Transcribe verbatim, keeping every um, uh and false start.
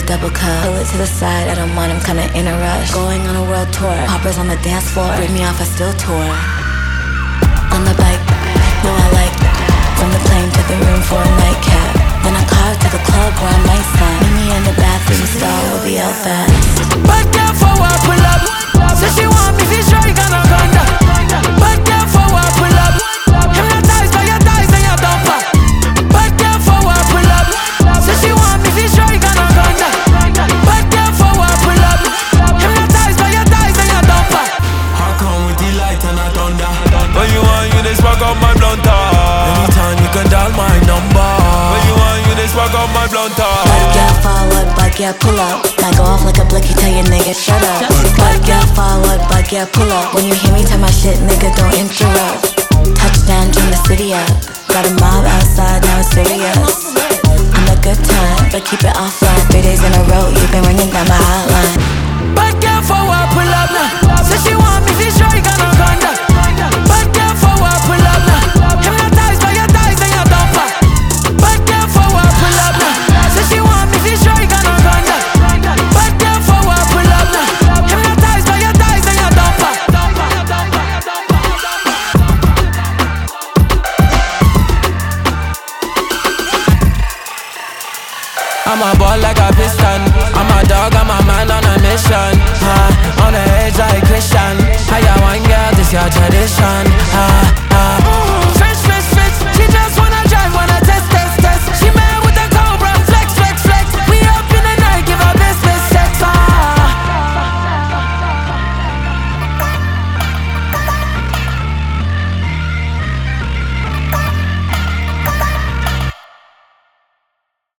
a double cup. Pull it to the side, I don't mind, I'm kinda in a rush. Going on a world tour, poppers on the dance floor. Break me off, I still tour. On the bike, no I like that. From the plane to the room for a nightcap. Then I car to the club where I might sign. Meet me in the bathroom stall with the L-Fast. Back there for a pull up. Say she want me, fish right, gonna conda. Back there for a pull up. Hypnotized by your thighs and your dumper. Back there for a pull up. Say she want me, fish right, gonna conda. Back there for a pull up. Hypnotized by your thighs and your dumper. I come with the light and a thunder. When you want you, they spark up my blunter. Anytime you can dial my number. When you want you, they spark up my blunter. Bad girl forward, bad girl pull up. Might go off like a blicky, tell your nigga shut up. Bad girl forward, bad girl pull up. When you hear me tell my shit, nigga don't interrupt. Touchdown, turn the city up. Got a mob outside, now it's serious. I'm a good time, but keep it offline. Three days in a row, you've been ringing down my hotline. Bad girl forward, pull up now. Say she want me, fish right, gonna conda. Bad girl forward, pull up now. Hypnotized by your thighs and your dumper. Bad girl forward, pull up now. Say she want me, fish right, gonna conda. Bad girl forward, pull up now. Hypnotized by your thighs and your dumper. I'm a ball like a piston. I'm a dog, I'm a man on a mission. uh, On the edge like Christian. How you want, girl, this your tradition.